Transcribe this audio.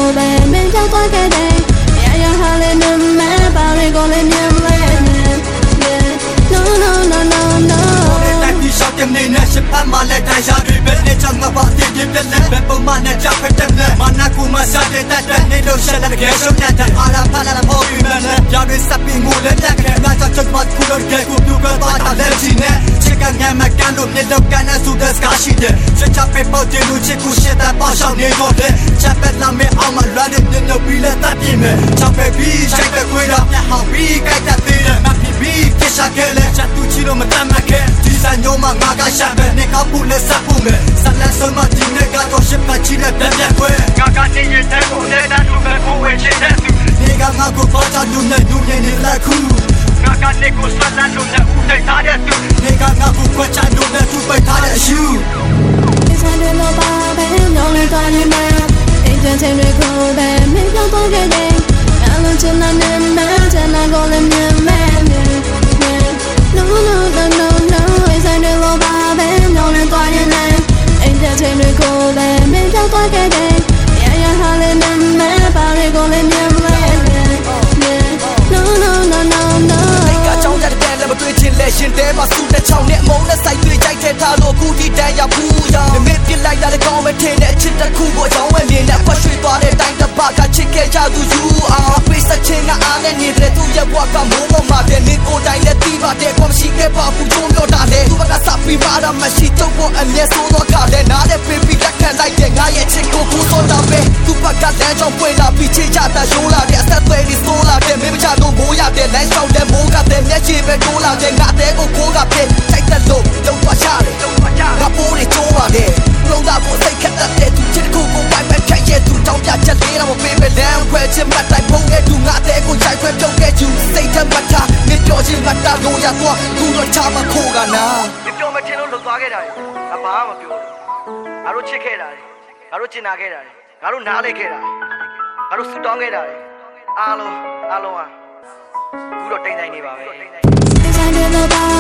ပဲမင်းကြောက်သွားခဲ့တယ်ရရဟာလေးနဲ့မဲပါလေးကိုလည်းမြင်လဲ No no no no no တိုက်ပြီးရှောက်တဲ့နေနဲ့ရှစ်ဖက်မှလည်းတရားတွေပဲနေချင်မှာပါတင်ပြပြလက်ပဲပုံမှန်နဲ့ကြောက်ဖက်တဲ့လက်မနာကူမစားတဲ့တဲ့နေလို့ရှက်တဲ့ကြဲရှုံးတဲ့အားလာဖလာလာပေါ်ပြီးမယ်နဲ့ပြားပြီးစပ်ပြီးငိုလက်တဲ့ခဲငါကြောက်ချက်မှကူလို့ကြဲကိုပြူကပါတာလက်ချီနဲ့ချစ်ကငယ်မကန်လို့မြေတော့ကန်နဲ့ဆိုတဲ့စကားရှိတယ်ချက်ချပဲပေါ်တယ်လို့ချစ်ကူရှက်တဲ့ပေါ့ရှောင်းနေတော့တယ်ချက်ပဲလာမယ်အောင်မလွမ်းတဲ့နေလို့ပြီးလက်တတ်ပြင်မယ်ချောက်ပဲပြီးရှိုက်ပဲခွေးတော့ပြဟောင်းပြီးကြိုက်တဲ့သေးတယ်မဖြစ်ပြီးကိစ္စကလေးချက်သူချီလို့မတမ်းမခဲဒီဆိုင်ညိုမှာငါကရှာပဲနေကောက်ဖို့လက်ဆက်ဖို့မယ်ဆက်လက်ဆုံးမဒီနေ့ကတော့ရှစ်ပတ်ချီတဲ့ပြပြခွဲငါကနေရတဲ့ကိုနေတဲ့သူပဲကိုဝေချင်တဲ့သူနေကငါကိုပေါ်ချလူနဲ့လူနေနေလက်ခုငါကနေကိုဆက်လက်လို့နဲ့ဦးတိတ်ထားတဲ့သူနေကငါကိုခွချလူနဲ့သူပိတ်ထားတဲ့ရှူဒီဆိုင်တွေလောပါပဲညောင်းလေးသွားနေမှာအိမ်ချင်းချင်းတွေကိုပဲမင်းကြောက်သွားခဲ့တယ်အလုံးချင်တဲ့မဲချင်တဲ့ကိုလည်းမြင်မဲ No no no no no အိမ်ဆိုင်တွေလောပါပဲညောင်းလေးသွားနေမှာအိမ်ချင်းချင်းတွေကိုပဲမင်းကြောက်သွားခဲ့တယ်ရရဟာလေးနဲ့မဲပါလေးကိုလည်းမြင်လဲ No no no no no ကကြောင်းကြတဲ့လည်းမတွေ့ချင်လဲရှင်တဲမှာစုတဲ့ချောင်းနဲ့အမုန်းနဲ့စိုက်တွေ့ကြိုက်တဲ့ထားလို့ခုဒီတန်းရဘူးရမင်းပြစ်လိုက်တာလည်းကောင်းမထင်တဲ့အချစ်တစ်ခုကိုအကြောင်းဝဲမြင်တဲ့ဖတ်ရွှေသွားတဲ့တိုင်းတစ်ပတ်ကချစ်ခဲ့ကြသူယူအားပေးစချင်ကအားနဲ့နေတဲ့သူရဲ့ဘဝကမိုးမမှာတဲ့နေကိုတိုင်းနဲ့တီးပါတဲ့ကောမရှိခဲ့ပါဘူးချုံတော့တာလေသူကစပ်ပြီးပါတာမရှိတော့ဘောအမျက်ဆိုးတော့ကလည်းနားတဲ့ပေးပြီးလက်ခံလိုက်တဲ့ငါရဲ့ချစ်ကိုကိုတော့တာပဲသူကလမ်းကြောင်းပွင့်လာပြီးချေချတာရိုးလာတဲ့အသက်သွေးဒီဆိုးလာတဲ့မင်းမချတော့မိုးရတဲ့လမ်းလျှောက်တဲ့မိုးကတဲ့မျက်ခြေပဲတိုးလာတဲ့ငါတဲ့ကိုကိုကပဲထိုက်တဲ့လို့လုံးသွားချတယ်ငါပိုးတွေကျိုးပါတယ်လုံးသားကိုစိတ်ခက်တဲ့သူချစ်ကိုကိုဝိုင်းပဲခိုက်ရဲ့သူတောင်းပြချက်လေးတော့မပေးပဲလမ်းခွဲချင်မှတ်တိုင်းဖုံးတဲ့သူငါတဲ့ကိုခြိုက်ခွဲပြုတ်တဲ့သူစိတ်ထက်မှတ်ထားမပြောချင်မှတ်တာလို့ရတော့သူတော့ချမခိုးကနာမပြောမချင်းလို့လွတ်သွားခဲ့တာလေငါဘာမှမပြောဘူးငါတို့ချစ်ခဲ့တာလေငါတို့ကျင်နာခဲ့တာလေငါတို့နားလဲခဲ့တာလေငါတို့ဆူတောင်းခဲ့တာလေအားလုံးဟာခုတော့တိမ်တိုင်းနေပါပဲဒီဆိုင်တွေလောပါ